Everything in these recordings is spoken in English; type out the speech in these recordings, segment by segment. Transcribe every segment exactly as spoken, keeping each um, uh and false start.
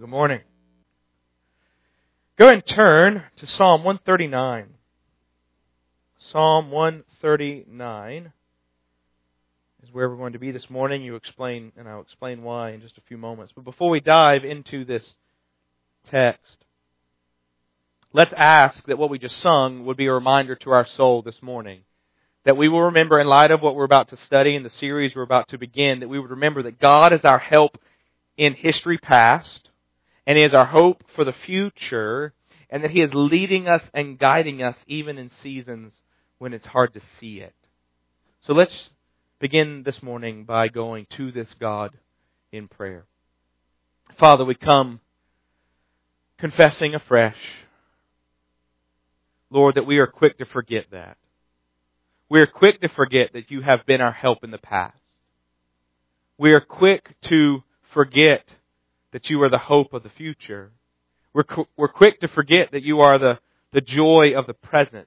Good morning. Go ahead and turn to Psalm one thirty-nine. Psalm one thirty-nine is where we're going to be this morning. You explain, and I'll explain why in just a few moments. But before we dive into this text, let's ask that what we just sung would be a reminder to our soul this morning. That we will remember, in light of what we're about to study in the series we're about to begin, that we would remember that God is our help in history past, and He is our hope for the future, and that He is leading us and guiding us even in seasons when it's hard to see it. So let's begin this morning by going to this God in prayer. Father, we come confessing afresh, Lord, that we are quick to forget that. We are quick to forget that You have been our help in the past. We are quick to forget that You are the hope of the future. We're, we're quick to forget that You are the, the joy of the present.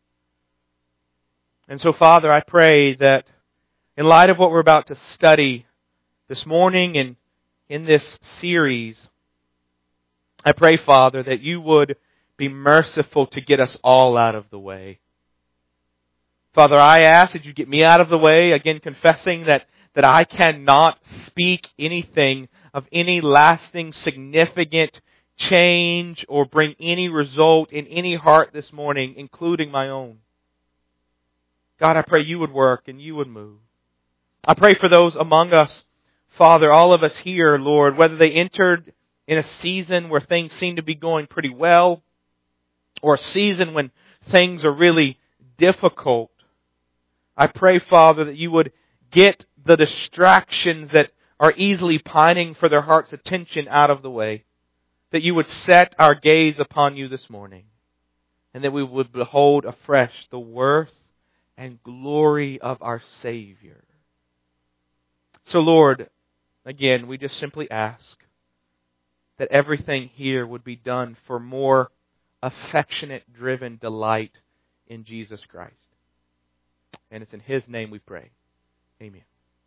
And so, Father, I pray that in light of what we're about to study this morning and in this series, I pray, Father, that You would be merciful to get us all out of the way. Father, I ask that You get me out of the way, again confessing that, that I cannot speak anything of any lasting, significant change or bring any result in any heart this morning, including my own. God, I pray You would work and You would move. I pray for those among us, Father, all of us here, Lord, whether they entered in a season where things seem to be going pretty well, or a season when things are really difficult. I pray, Father, that You would get the distractions that are easily pining for their heart's attention out of the way. That You would set our gaze upon You this morning. And that we would behold afresh the worth and glory of our Savior. So Lord, again, we just simply ask that everything here would be done for more affectionate, driven delight in Jesus Christ. And it's in His name we pray. Amen.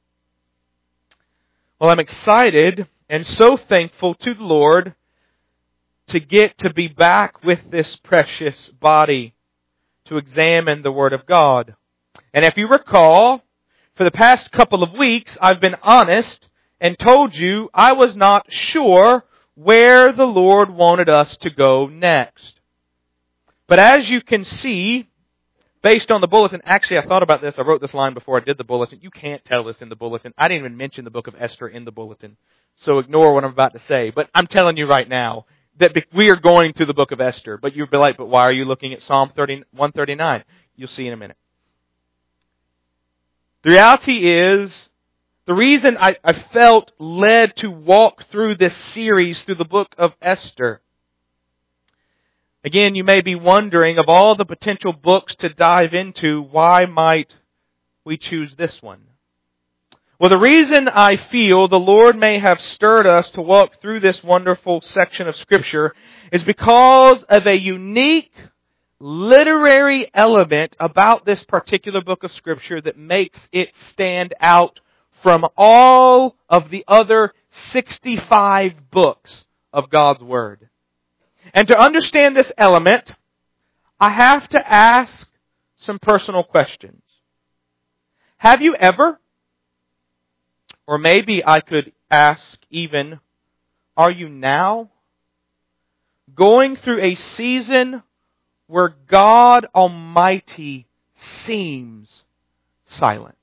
Well, I'm excited and so thankful to the Lord to get to be back with this precious body to examine the Word of God. And if you recall, for the past couple of weeks, I've been honest and told you I was not sure where the Lord wanted us to go next. But as you can see, based on the bulletin, actually I thought about this, I wrote this line before I did the bulletin. You can't tell this in the bulletin. I didn't even mention the book of Esther in the bulletin. So ignore what I'm about to say. But I'm telling you right now that we are going to the book of Esther. But you'll be like, but why are you looking at Psalm one thirty-nine? You'll see in a minute. The reality is, the reason I, I felt led to walk through this series through the book of Esther. Again, you may be wondering, of all the potential books to dive into, why might we choose this one? Well, the reason I feel the Lord may have stirred us to walk through this wonderful section of Scripture is because of a unique literary element about this particular book of Scripture that makes it stand out from all of the other sixty-five books of God's Word. And to understand this element, I have to ask some personal questions. Have you ever, or maybe I could ask even, are you now going through a season where God Almighty seems silent?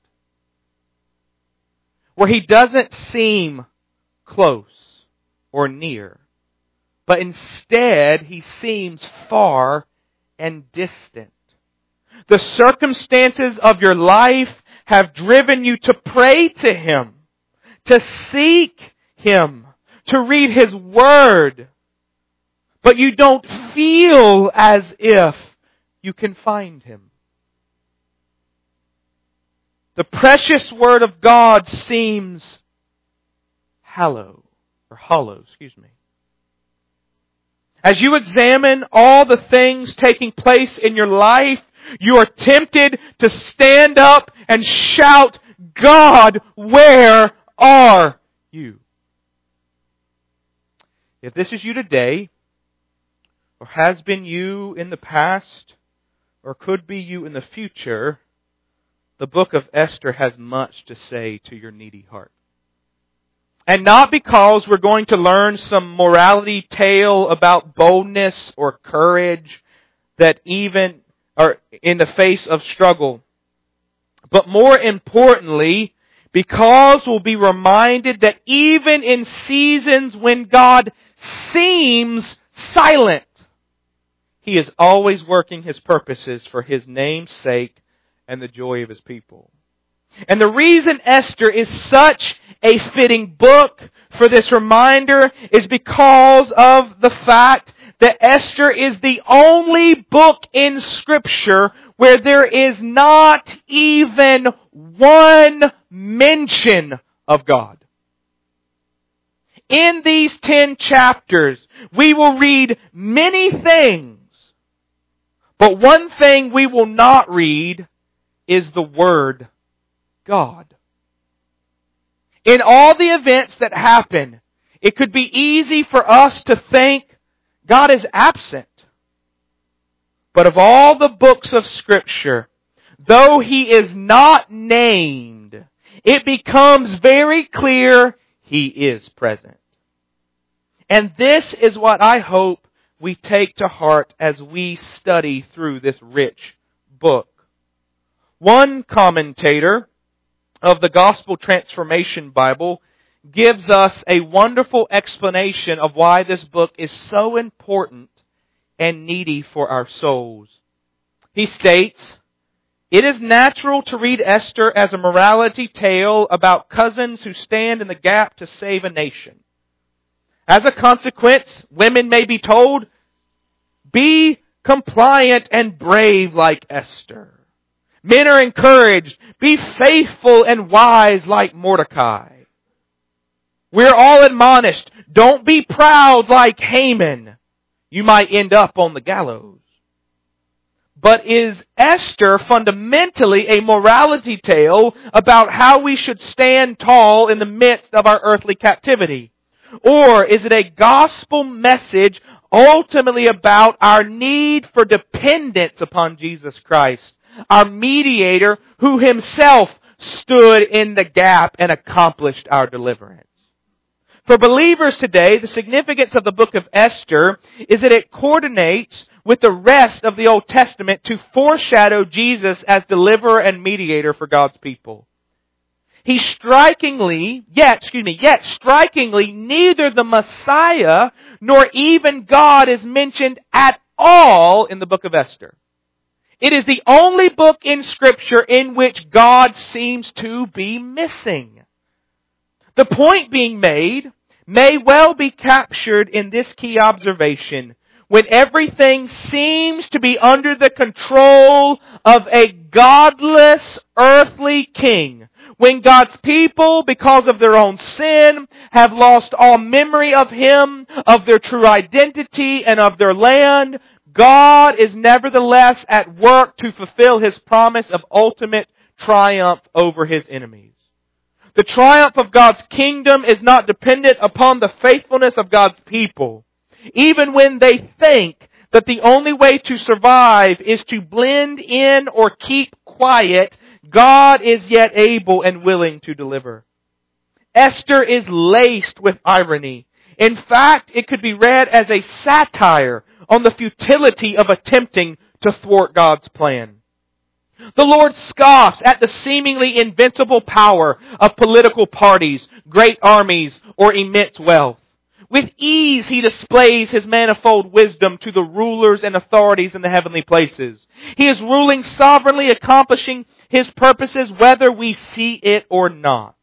Where He doesn't seem close or near, but instead He seems far and distant. The circumstances of your life have driven you to pray to Him, to seek Him, to read His Word, but you don't feel as if you can find Him. The precious Word of God seems hollow, or hollow, excuse me. As you examine all the things taking place in your life, you are tempted to stand up and shout, God, where are you? If this is you today, or has been you in the past, or could be you in the future, the book of Esther has much to say to your needy heart. And not because we're going to learn some morality tale about boldness or courage that even are in the face of struggle, but more importantly, because we'll be reminded that even in seasons when God seems silent, He is always working His purposes for His name's sake and the joy of His people. And the reason Esther is such a fitting book for this reminder is because of the fact that Esther is the only book in Scripture where there is not even one mention of God. In these ten chapters, we will read many things, but one thing we will not read is the word God. In all the events that happen, it could be easy for us to think God is absent. But of all the books of Scripture, though He is not named, it becomes very clear He is present. And this is what I hope we take to heart as we study through this rich book. One commentator of the Gospel Transformation Bible gives us a wonderful explanation of why this book is so important and needy for our souls. He states, "It is natural to read Esther as a morality tale about cousins who stand in the gap to save a nation. As a consequence, women may be told, 'Be compliant and brave like Esther.' Men are encouraged, 'Be faithful and wise like Mordecai.' We're all admonished, 'Don't be proud like Haman. You might end up on the gallows.' But is Esther fundamentally a morality tale about how we should stand tall in the midst of our earthly captivity? Or is it a gospel message ultimately about our need for dependence upon Jesus Christ, our mediator who Himself stood in the gap and accomplished our deliverance? For believers today, the significance of the book of Esther is that it coordinates with the rest of the Old Testament to foreshadow Jesus as deliverer and mediator for God's people. He strikingly, yet, excuse me, yet strikingly, neither the Messiah nor even God is mentioned at all in the book of Esther. It is the only book in Scripture in which God seems to be missing. The point being made may well be captured in this key observation. When everything seems to be under the control of a godless earthly king, when God's people, because of their own sin, have lost all memory of Him, of their true identity, and of their land, God is nevertheless at work to fulfill His promise of ultimate triumph over His enemies. The triumph of God's kingdom is not dependent upon the faithfulness of God's people. Even when they think that the only way to survive is to blend in or keep quiet, God is yet able and willing to deliver. Esther is laced with irony. In fact, it could be read as a satire on the futility of attempting to thwart God's plan. The Lord scoffs at the seemingly invincible power of political parties, great armies, or immense wealth. With ease He displays His manifold wisdom to the rulers and authorities in the heavenly places. He is ruling sovereignly, accomplishing His purposes whether we see it or not.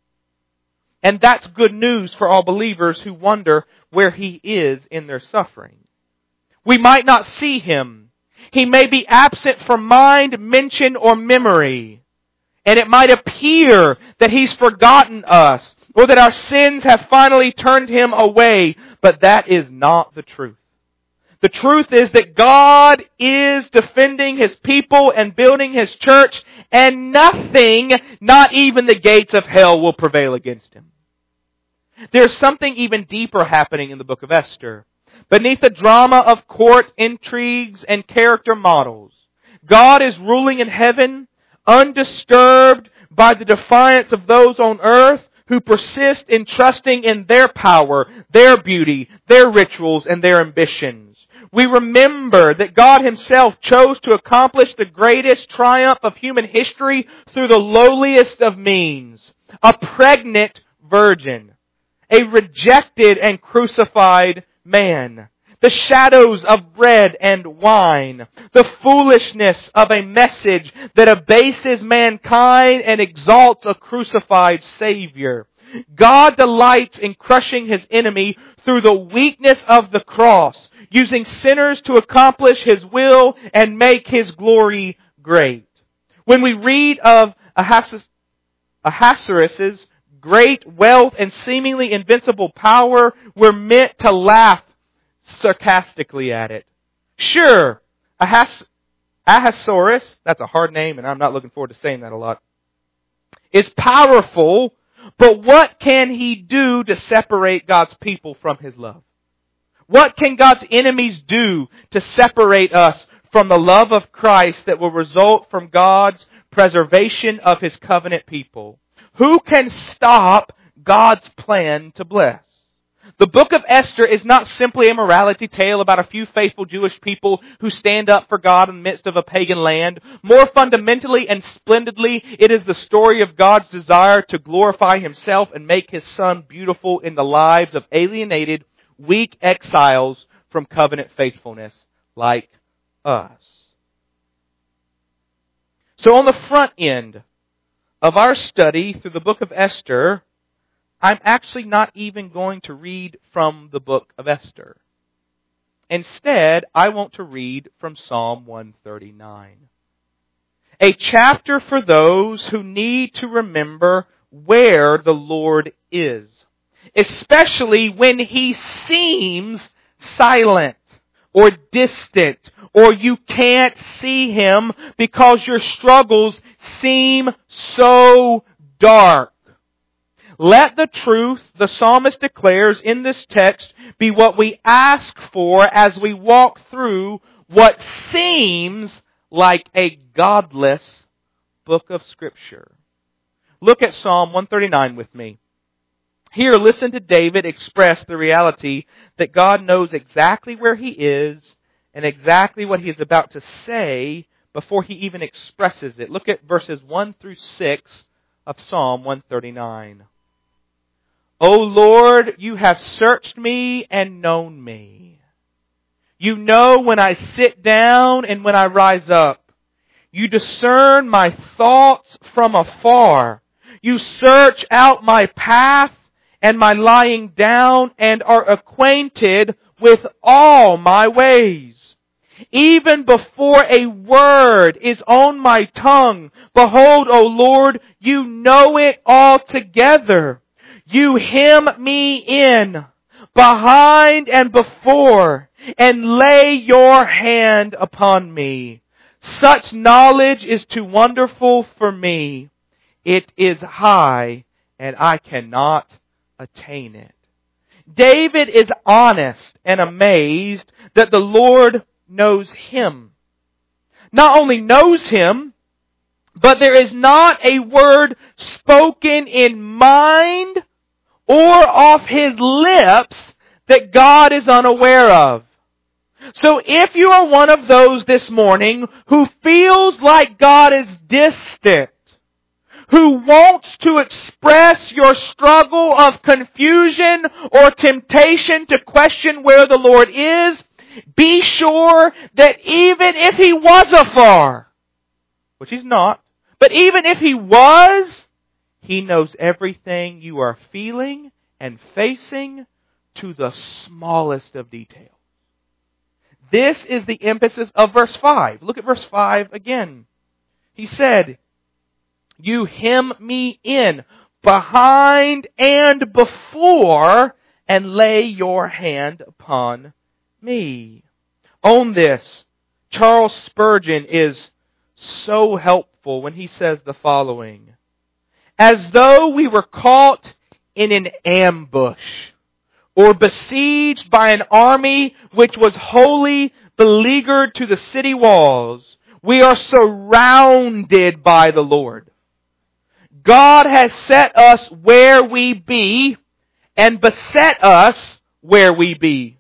And that's good news for all believers who wonder where He is in their suffering. We might not see Him. He may be absent from mind, mention, or memory. And it might appear that He's forgotten us, or that our sins have finally turned Him away, but that is not the truth. The truth is that God is defending His people and building His church, and nothing, not even the gates of hell, will prevail against Him. There's something even deeper happening in the book of Esther. Beneath the drama of court intrigues and character models, God is ruling in heaven, undisturbed by the defiance of those on earth who persist in trusting in their power, their beauty, their rituals, and their ambitions. We remember that God Himself chose to accomplish the greatest triumph of human history through the lowliest of means, a pregnant virgin, a rejected and crucified man, the shadows of bread and wine, the foolishness of a message that abases mankind and exalts a crucified Savior. God delights in crushing His enemy through the weakness of the cross, using sinners to accomplish His will and make His glory great. When we read of Ahasuerus' great wealth and seemingly invincible power, we're meant to laugh sarcastically at it. Sure, Ahas- Ahasuerus, that's a hard name and I'm not looking forward to saying that a lot, is powerful, but what can he do to separate God's people from His love? What can God's enemies do to separate us from the love of Christ that will result from God's preservation of His covenant people? Who can stop God's plan to bless? The book of Esther is not simply a morality tale about a few faithful Jewish people who stand up for God in the midst of a pagan land. More fundamentally and splendidly, it is the story of God's desire to glorify Himself and make His Son beautiful in the lives of alienated, weak exiles from covenant faithfulness like us. So on the front end of our study through the book of Esther, I'm actually not even going to read from the book of Esther. Instead, I want to read from Psalm one thirty-nine. A chapter for those who need to remember where the Lord is, especially when He seems silent or distant, or you can't see Him because your struggles seem so dark. Let the truth, the psalmist declares in this text, be what we ask for as we walk through what seems like a godless book of Scripture. Look at Psalm one thirty-nine with me. Here, listen to David express the reality that God knows exactly where he is and exactly what he is about to say before he even expresses it. Look at verses one through six of Psalm one thirty-nine. O Lord, you have searched me and known me. You know when I sit down and when I rise up. You discern my thoughts from afar. You search out my path and my lying down and are acquainted with all my ways. Even before a word is on my tongue, behold, O Lord, you know it altogether. You hem me in, behind and before, and lay your hand upon me. Such knowledge is too wonderful for me. It is high, and I cannot attain it. David is honest and amazed that the Lord knows him. Not only knows him, but there is not a word spoken in mind or off his lips that God is unaware of. So if you are one of those this morning who feels like God is distant, who wants to express your struggle of confusion or temptation to question where the Lord is, be sure that even if He was afar, which He's not, but even if He was, He knows everything you are feeling and facing to the smallest of details. This is the emphasis of verse five. Look at verse five again. He said, you hem me in behind and before and lay your hand upon me. On this, Charles Spurgeon is so helpful when he says the following. As though we were caught in an ambush, or besieged by an army which was wholly beleaguered to the city walls. We are surrounded by the Lord. God has set us where we be, and beset us where we be.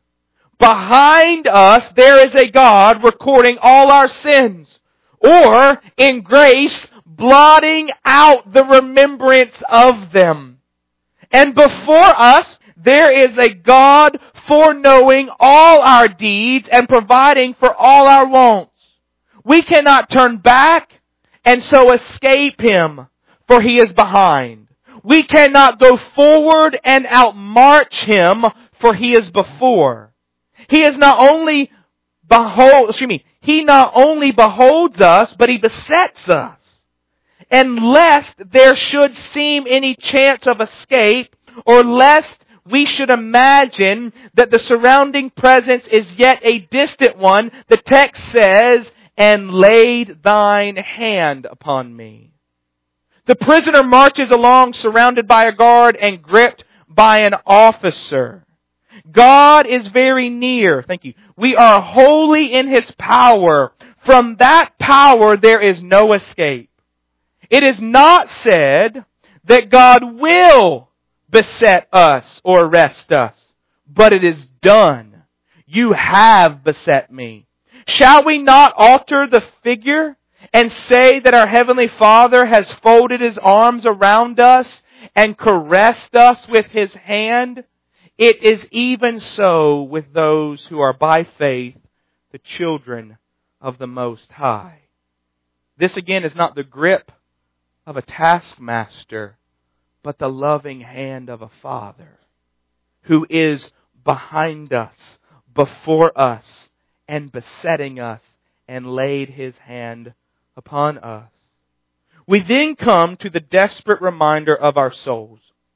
Behind us there is a God recording all our sins, or in grace blotting out the remembrance of them. And before us there is a God foreknowing all our deeds and providing for all our wants. We cannot turn back and so escape Him, for He is behind. We cannot go forward and outmarch Him, for He is before. He is not only behold, excuse me, He not only beholds us, but He besets us. And lest there should seem any chance of escape, or lest we should imagine that the surrounding presence is yet a distant one, the text says, and laid thine hand upon me. The prisoner marches along surrounded by a guard and gripped by an officer. God is very near. Thank you. We are wholly in His power. From that power there is no escape. It is not said that God will beset us or arrest us, but it is done. You have beset me. Shall we not alter the figure and say that our Heavenly Father has folded His arms around us and caressed us with His hand? It is even so with those who are by faith the children of the Most High. This again is not the grip of a taskmaster, but the loving hand of a Father who is behind us, before us, and besetting us, and laid His hand upon us. We then come to the desperate reminder of our souls.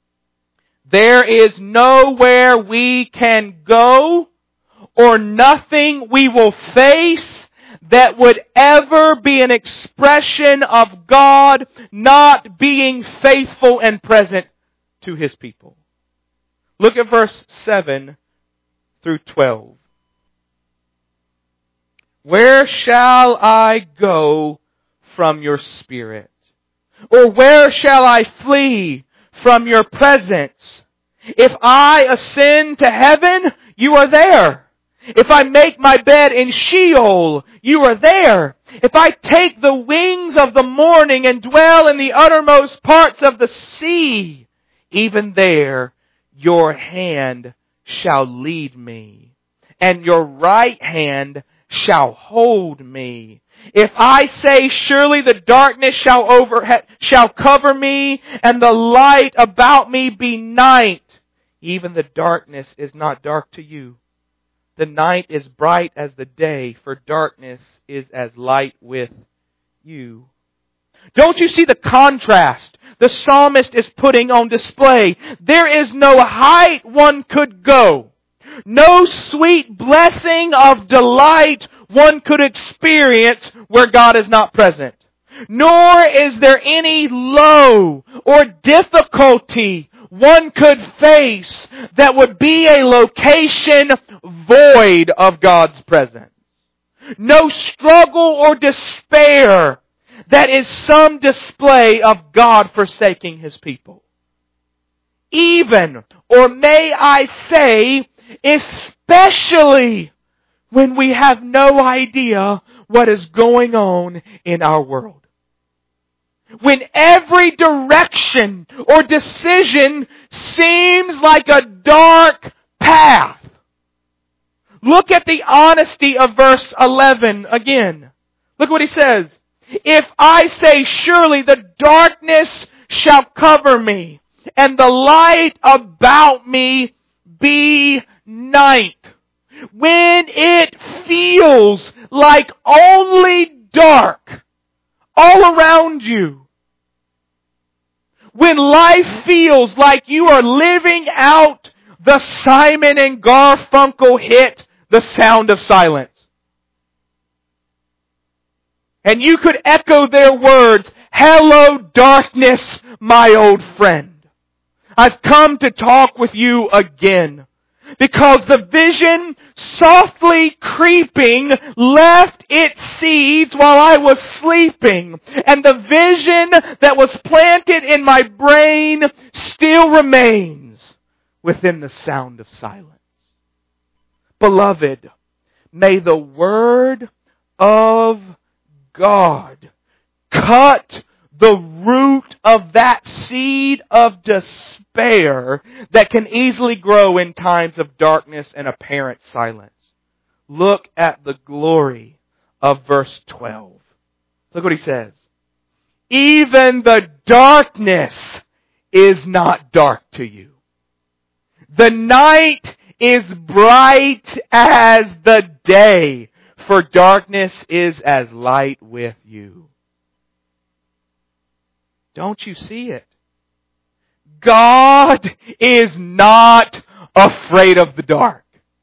There is nowhere we can go, or nothing we will face that would ever be an expression of God not being faithful and present to His people. Look at verse seven through twelve. Where shall I go from your Spirit? Or where shall I flee from your presence? If I ascend to heaven, you are there. If I make my bed in Sheol, you are there. If I take the wings of the morning and dwell in the uttermost parts of the sea, even there your hand shall lead me, and your right hand shall hold me. If I say, surely the darkness shall over shall cover me, and the light about me be night, even the darkness is not dark to you. The night is bright as the day, for darkness is as light with you. Don't you see the contrast the psalmist is putting on display? There is no height one could go, no sweet blessing of delight one could experience where God is not present. Nor is there any low or difficulty one could face that would be a location void of God's presence. No struggle or despair that is some display of God forsaking His people. Even, or may I say, especially when we have no idea what is going on in our world. When every direction or decision seems like a dark path. Look at the honesty of verse eleven again. Look what he says. If I say, surely the darkness shall cover me, and the light about me be night. When it feels like only dark all around you. When life feels like you are living out the Simon and Garfunkel hit, The Sound of Silence. And you could echo their words, hello darkness, my old friend. I've come to talk with you again. Because the vision softly creeping left its seeds while I was sleeping. And the vision that was planted in my brain still remains within the sound of silence. Beloved, may the Word of God cut the root of that seed of despair that can easily grow in times of darkness and apparent silence. Look at the glory of verse twelve. Look what he says. Even the darkness is not dark to you. The night is bright as the day, for darkness is as light with you. Don't you see it? God is not afraid of the dark.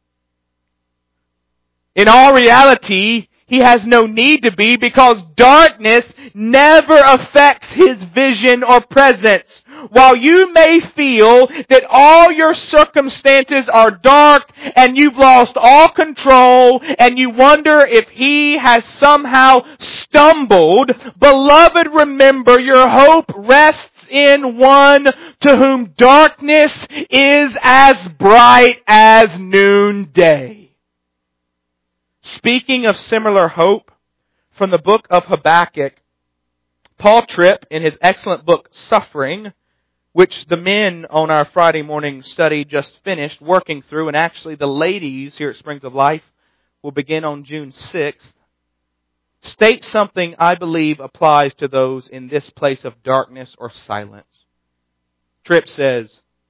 In all reality, He has no need to be, because darkness never affects His vision or presence. While you may feel that all your circumstances are dark and you've lost all control and you wonder if He has somehow stumbled, beloved, remember your hope rests in one to whom darkness is as bright as noonday. Speaking of similar hope, from the book of Habakkuk, Paul Tripp, in his excellent book, Suffering, which the men on our Friday morning study just finished working through, and actually the ladies here at Springs of Life will begin on June sixth, states something I believe applies to those in this place of darkness or silence. Tripp says,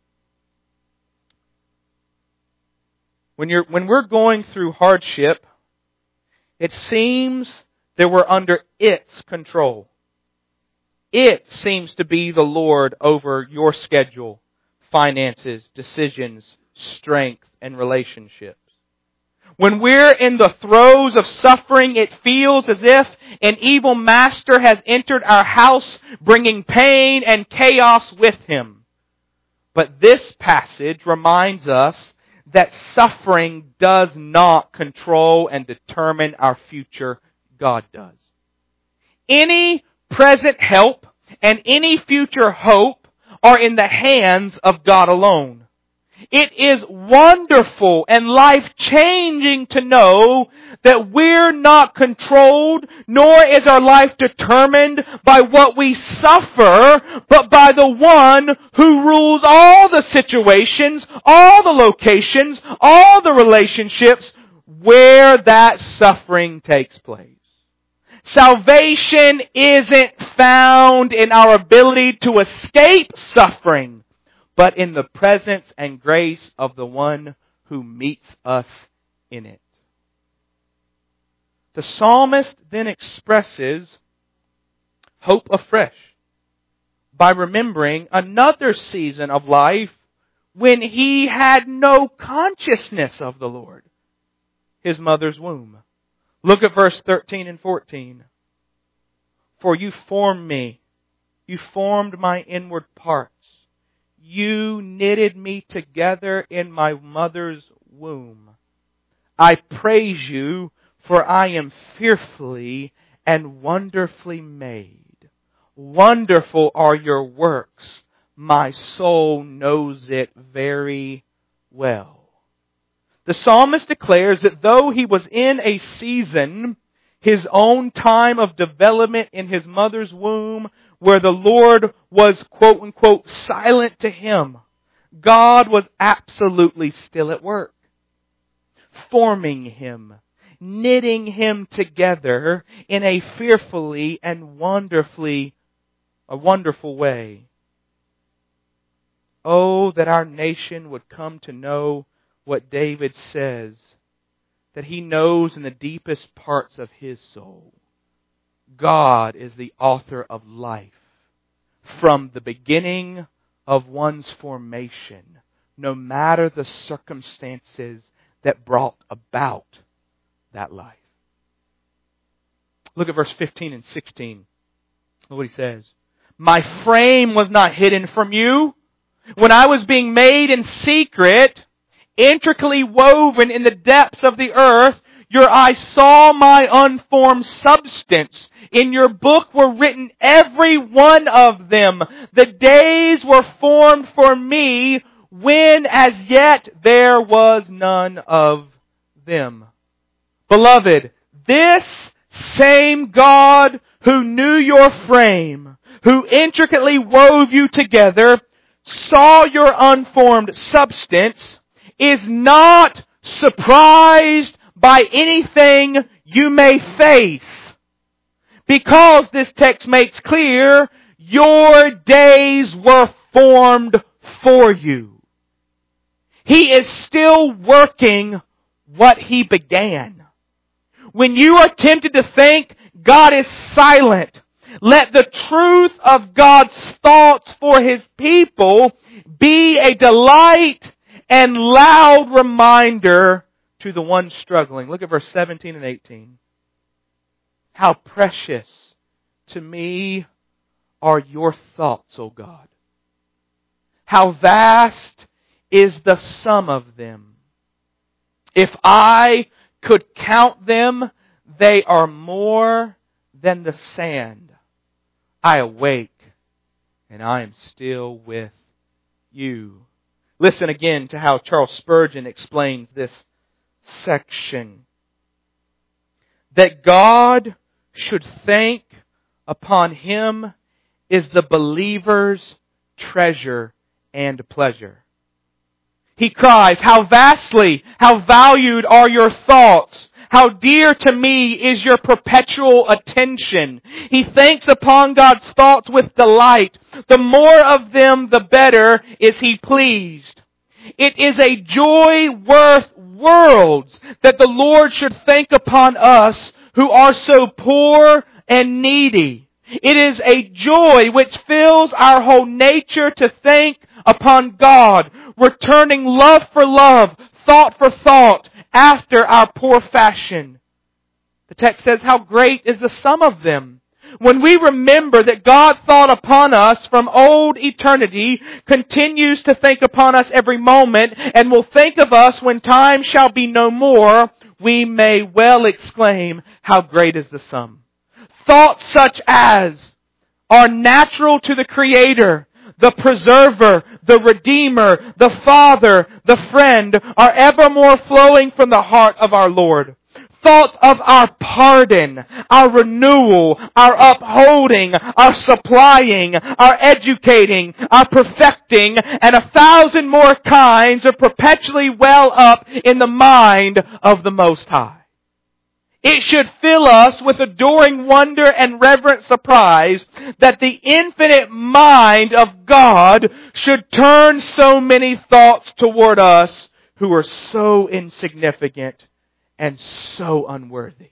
when you're when we're going through hardship, it seems that we're under its control. It seems to be the Lord over your schedule, finances, decisions, strength, and relationships. When we're in the throes of suffering, it feels as if an evil master has entered our house, bringing pain and chaos with him. But this passage reminds us that suffering does not control and determine our future. God does. Any present help and any future hope are in the hands of God alone. It is wonderful and life-changing to know that we're not controlled, nor is our life determined by what we suffer, but by the one who rules all the situations, all the locations, all the relationships where that suffering takes place. Salvation isn't found in our ability to escape suffering, but in the presence and grace of the one who meets us in it. The psalmist then expresses hope afresh by remembering another season of life when he had no consciousness of the Lord, his mother's womb. Look at verse thirteen and fourteen. For you formed me. You formed my inward parts. You knitted me together in my mother's womb. I praise you, for I am fearfully and wonderfully made. Wonderful are your works. My soul knows it very well. The psalmist declares that though he was in a season, his own time of development in his mother's womb, where the Lord was, quote unquote, silent to him, God was absolutely still at work, forming him, knitting him together in a fearfully and wonderfully, a wonderful way. Oh, that our nation would come to know what David says, that he knows in the deepest parts of his soul. God is the author of life from the beginning of one's formation, no matter the circumstances that brought about that life. Look at verse fifteen and sixteen. Look what he says. My frame was not hidden from you When I was being made in secret, intricately woven in the depths of the earth, your eyes saw my unformed substance. In your book were written every one of them. The days were formed for me when as yet there was none of them. Beloved, this same God who knew your frame, who intricately wove you together, saw your unformed substance, is not surprised by anything you may face. Because this text makes clear, your days were formed for you. He is still working what He began. When you are tempted to think God is silent, let the truth of God's thoughts for His people be a delight and loud reminder to the one struggling. Look at verse seventeen and eighteen. How precious to me are your thoughts, O God. How vast is the sum of them. If I could count them, they are more than the sand. I awake, and I am still with you. Listen again to how Charles Spurgeon explains this section. That God should think upon him is the believer's treasure and pleasure. He cries, how vastly, how valued are your thoughts. How dear to me is your perpetual attention. He thinks upon God's thoughts with delight. The more of them, the better is He pleased. It is a joy worth worlds that the Lord should think upon us who are so poor and needy. It is a joy which fills our whole nature to think upon God, returning love for love, thought for thought, after our poor fashion. The text says, how great is the sum of them. When we remember that God thought upon us from old eternity, continues to think upon us every moment, and will think of us when time shall be no more, we may well exclaim, how great is the sum. Thoughts such as are natural to the Creator, the Preserver, the Redeemer, the Father, the Friend, are evermore flowing from the heart of our Lord. Thoughts of our pardon, our renewal, our upholding, our supplying, our educating, our perfecting, and a thousand more kinds are perpetually well up in the mind of the Most High. It should fill us with adoring wonder and reverent surprise that the infinite mind of God should turn so many thoughts toward us who are so insignificant and so unworthy.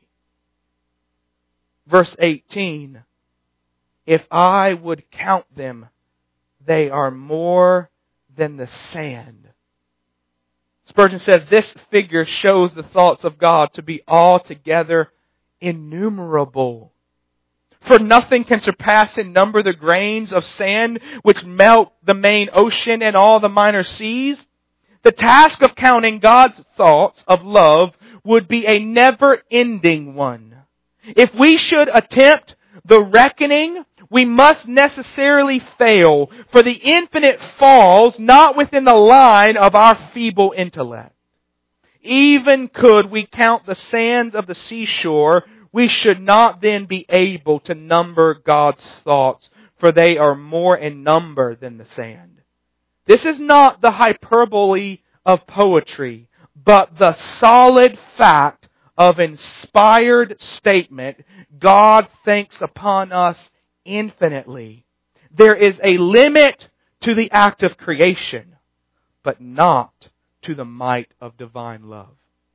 Verse eighteen, if I would count them, they are more than the sand. Spurgeon says this figure shows the thoughts of God to be altogether innumerable. For nothing can surpass in number the grains of sand which melt the main ocean and all the minor seas. The task of counting God's thoughts of love would be a never-ending one. If we should attempt the reckoning, we must necessarily fail, for the infinite falls not within the line of our feeble intellect. Even could we count the sands of the seashore, we should not then be able to number God's thoughts, for they are more in number than the sand. This is not the hyperbole of poetry, but the solid fact of inspired statement. God thinks upon us infinitely. There is a limit to the act of creation, but not to the might of divine love.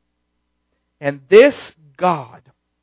And this God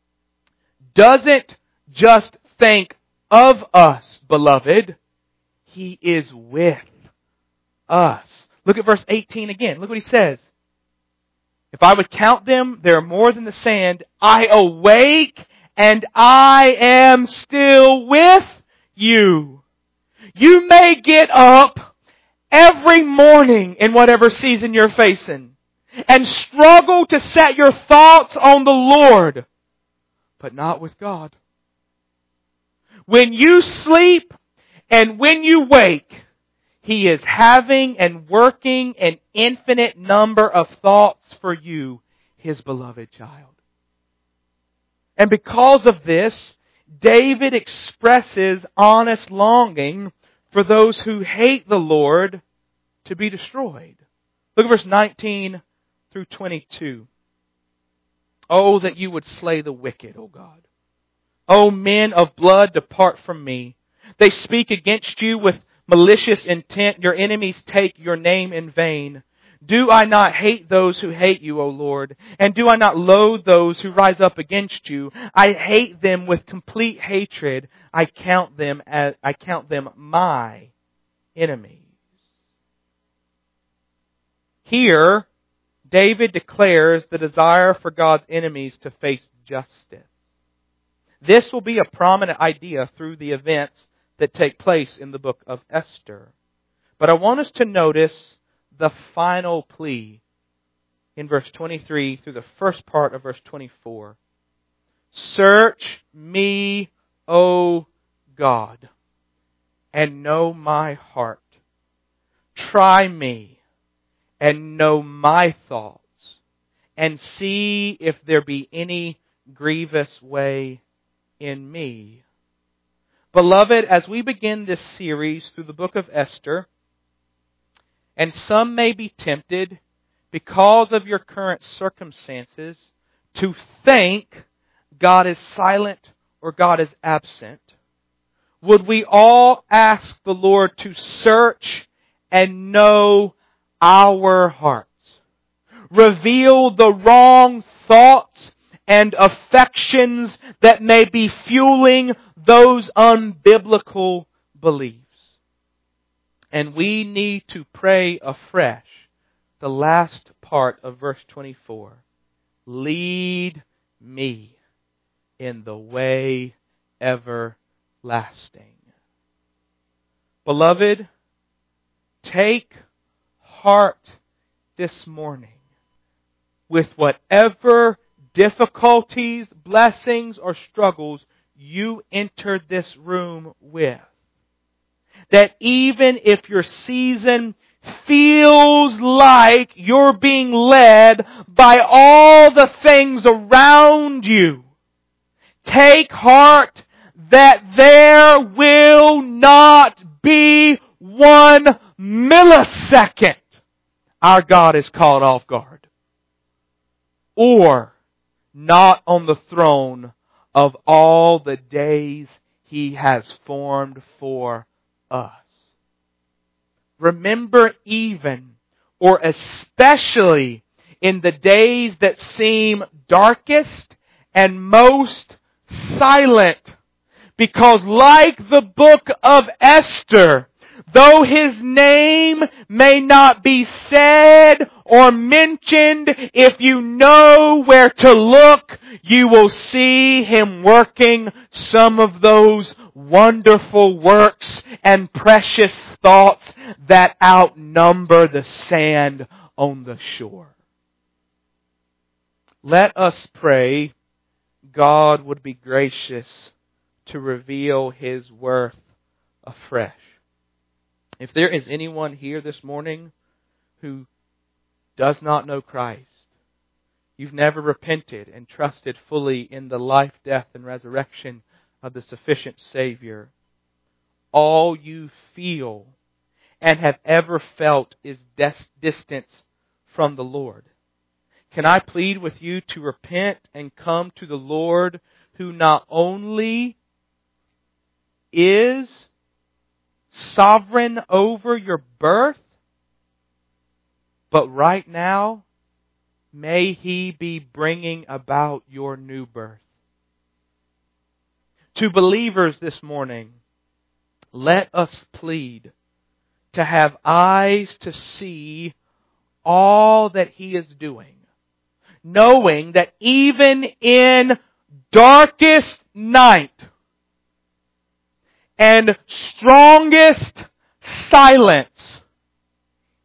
doesn't just think of us, beloved. He is with us. Look at verse eighteen again. Look what he says. If I would count them, they are more than the sand. I awake and I am still with you. You may get up every morning in whatever season you're facing and struggle to set your thoughts on the Lord, but not with God. When you sleep and when you wake, He is having and working an infinite number of thoughts for you, His beloved child. And because of this, David expresses honest longing for those who hate the Lord to be destroyed. Look at verse nineteen through twenty-two. Oh, that you would slay the wicked, O God. O men of blood, depart from me. They speak against you with malicious intent. Your enemies take your name in vain. Do I not hate those who hate you, O Lord? And do I not loathe those who rise up against you? I hate them with complete hatred. I count them as I count them my enemies. Here, David declares the desire for God's enemies to face justice. This will be a prominent idea through the events that take place in the book of Esther. But I want us to notice the final plea in verse twenty-three through the first part of verse twenty-four. Search me, O God, and know my heart. Try me and know my thoughts, and see if there be any grievous way in me. Beloved, as we begin this series through the book of Esther, and some may be tempted, because of your current circumstances, to think God is silent or God is absent, would we all ask the Lord to search and know our hearts? Reveal the wrong thoughts and affections that may be fueling those unbiblical beliefs. And we need to pray afresh the last part of verse twenty-four. Lead me in the way everlasting. Beloved, take heart this morning with whatever difficulties, blessings, or struggles you entered this room with. That even if your season feels like you're being led by all the things around you, take heart that there will not be one millisecond our God is caught off guard, or not on the throne of all the days He has formed for us. Remember, even or especially in the days that seem darkest and most silent, because like the book of Esther, though His name may not be said or mentioned, if you know where to look, you will see Him working some of those wonderful works and precious thoughts that outnumber the sand on the shore. Let us pray God would be gracious to reveal His worth afresh. If there is anyone here this morning who does not know Christ, you've never repented and trusted fully in the life, death, and resurrection of the sufficient Savior, all you feel and have ever felt is des- distance from the Lord. Can I plead with you to repent and come to the Lord, who not only is sovereign over your birth, but right now, may He be bringing about your new birth. To believers this morning, let us plead to have eyes to see all that He is doing, knowing that even in darkest night and strongest silence,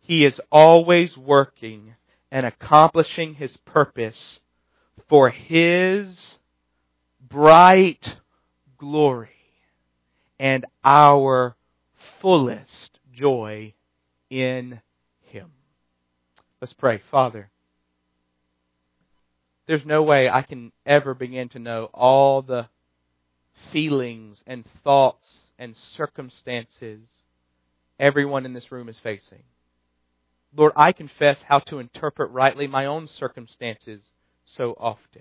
He is always working and accomplishing His purpose for His bright glory and our fullest joy in Him. Let's pray. Father, there's no way I can ever begin to know all the feelings and thoughts and circumstances everyone in this room is facing. Lord, I confess how to interpret rightly my own circumstances so often.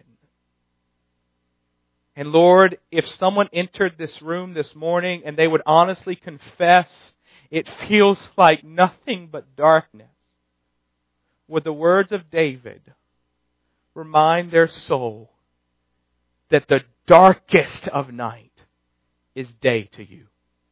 And Lord, if someone entered this room this morning and they would honestly confess it feels like nothing but darkness, would the words of David remind their soul that the darkest of night is day to you.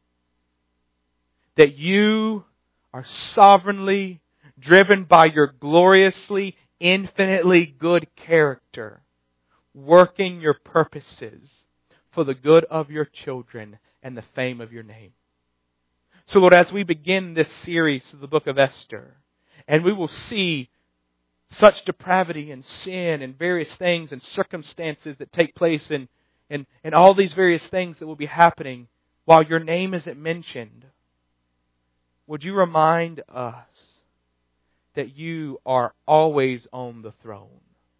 That you are sovereignly driven by your gloriously, infinitely good character, working your purposes for the good of your children and the fame of your name. So Lord, as we begin this series of the book of Esther, and we will see such depravity and sin and various things and circumstances that take place and, and, and all these various things that will be happening while your name isn't mentioned, would you remind us that you are always on the throne?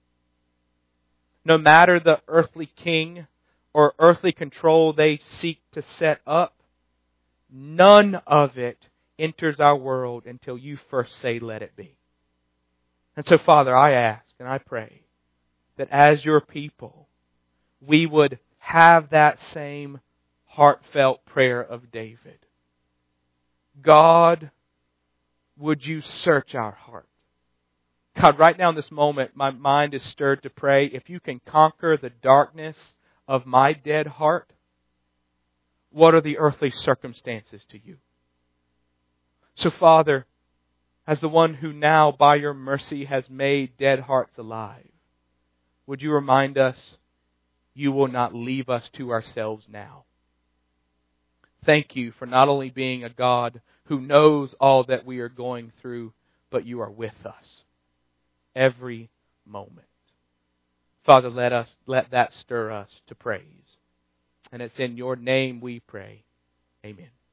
No matter the earthly king or earthly control they seek to set up, none of it enters our world until you first say, let it be. And so, Father, I ask and I pray that as your people, we would have that same heartfelt prayer of David. God, would you search our heart? God, right now in this moment, my mind is stirred to pray, if you can conquer the darkness of my dead heart, what are the earthly circumstances to you? So, Father, as the one who now, by your mercy, has made dead hearts alive, would you remind us you will not leave us to ourselves now. Thank you for not only being a God who knows all that we are going through, but you are with us every moment. Father, let us let that stir us to praise. And it's in your name we pray. Amen.